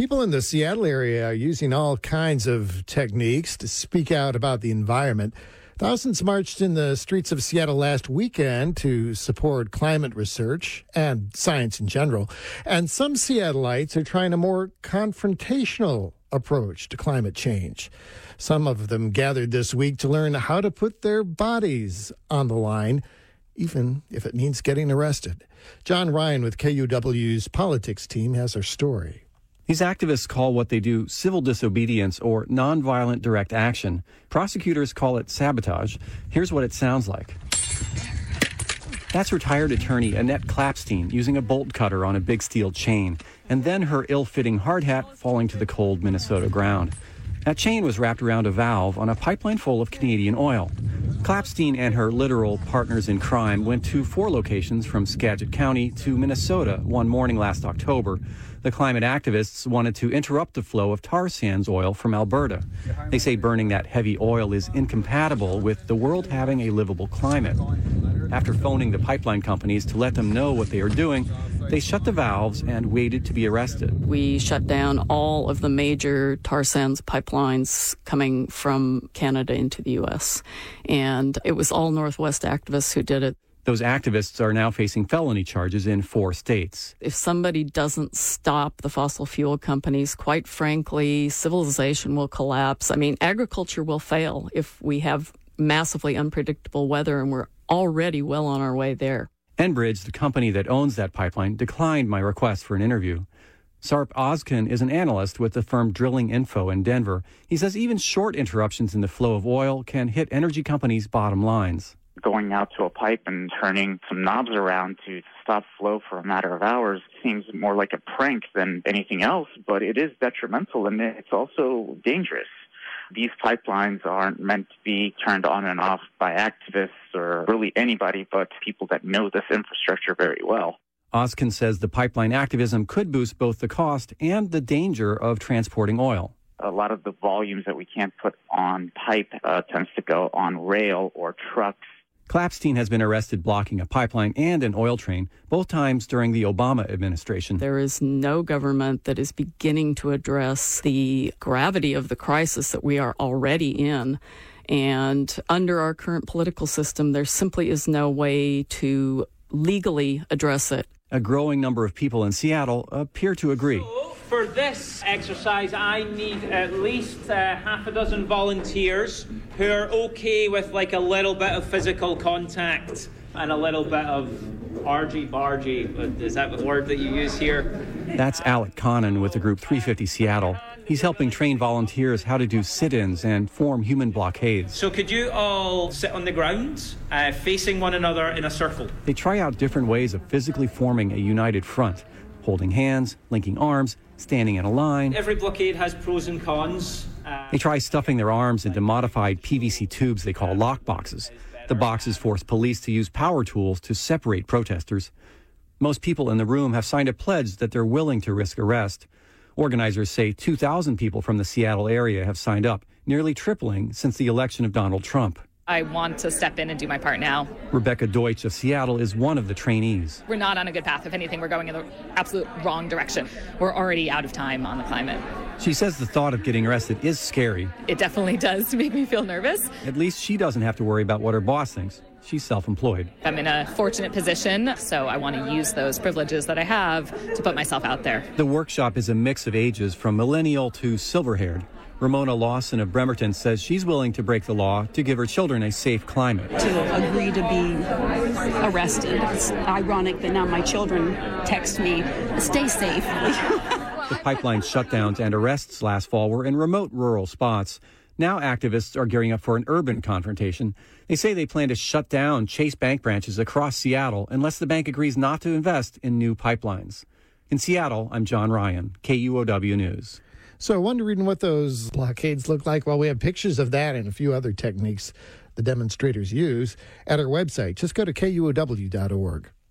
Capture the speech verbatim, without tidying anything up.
People in the Seattle area are using all kinds of techniques to speak out about the environment. Thousands marched in the streets of Seattle last weekend to support climate research and science in general. And some Seattleites are trying a more confrontational approach to climate change. Some of them gathered this week to learn how to put their bodies on the line, even if it means getting arrested. John Ryan with K U W's politics team has our story. These activists call what they do civil disobedience or nonviolent direct action. Prosecutors call it sabotage. Here's what it sounds like. That's retired attorney Annette Klapstein using a bolt cutter on a big steel chain, and then her ill-fitting hard hat falling to the cold Minnesota ground. That chain was wrapped around a valve on a pipeline full of Canadian oil. Klapstein and her literal partners in crime went to four locations from Skagit County to Minnesota one morning last October. The climate activists wanted to interrupt the flow of tar sands oil from Alberta. They say burning that heavy oil is incompatible with the world having a livable climate. After phoning the pipeline companies to let them know what they are doing, they shut the valves and waited to be arrested. We shut down all of the major tar sands pipelines coming from Canada into the U S. And it was all Northwest activists who did it. Those activists are now facing felony charges in four states. If somebody doesn't stop the fossil fuel companies, quite frankly, civilization will collapse. I mean, agriculture will fail if we have massively unpredictable weather, and we're already well on our way there. Enbridge, the company that owns that pipeline, declined my request for an interview. Sarp Ozkan is an analyst with the firm Drilling Info in Denver. He says even short interruptions in the flow of oil can hit energy companies' bottom lines. Going out to a pipe and turning some knobs around to stop flow for a matter of hours seems more like a prank than anything else, but it is detrimental and it's also dangerous. These pipelines aren't meant to be turned on and off by activists or really anybody but people that know this infrastructure very well. Ozkan says the pipeline activism could boost both the cost and the danger of transporting oil. A lot of the volumes that we can't put on pipe uh, tends to go on rail or trucks. Klapstein has been arrested blocking a pipeline and an oil train, both times during the Obama administration. There is no government that is beginning to address the gravity of the crisis that we are already in. And under our current political system, there simply is no way to legally address it. A growing number of people in Seattle appear to agree. So for this exercise, I need at least uh, half a dozen volunteers who are okay with like a little bit of physical contact and a little bit of argy-bargy. Is that the word that you use here? That's Alec Connon with the group three fifty Seattle. He's helping train volunteers how to do sit-ins and form human blockades. So could you all sit on the ground, uh, facing one another in a circle? They try out different ways of physically forming a united front, holding hands, linking arms, standing in a line. Every blockade has pros and cons. Uh, they try stuffing their arms into modified P V C tubes they call lock boxes. The boxes force police to use power tools to separate protesters. Most people in the room have signed a pledge that they're willing to risk arrest. Organizers say two thousand people from the Seattle area have signed up, nearly tripling since the election of Donald Trump. I want to step in and do my part now. Rebecca Deutsch of Seattle is one of the trainees. We're not on a good path. If anything, we're going in the absolute wrong direction. We're already out of time on the climate. She says the thought of getting arrested is scary. It definitely does make me feel nervous. At least she doesn't have to worry about what her boss thinks. She's self-employed. I'm in a fortunate position, so I want to use those privileges that I have to put myself out there. The workshop is a mix of ages from millennial to silver-haired. Ramona Lawson of Bremerton says she's willing to break the law to give her children a safe climate. To agree to be arrested. It's ironic that now my children text me, stay safe. The pipeline shutdowns and arrests last fall were in remote rural spots. Now activists are gearing up for an urban confrontation. They say they plan to shut down Chase Bank branches across Seattle unless the bank agrees not to invest in new pipelines. In Seattle, I'm John Ryan, K U O W News. So wondering what those blockades look like? Well, we have pictures of that and a few other techniques the demonstrators use at our website. Just go to K U O W dot org.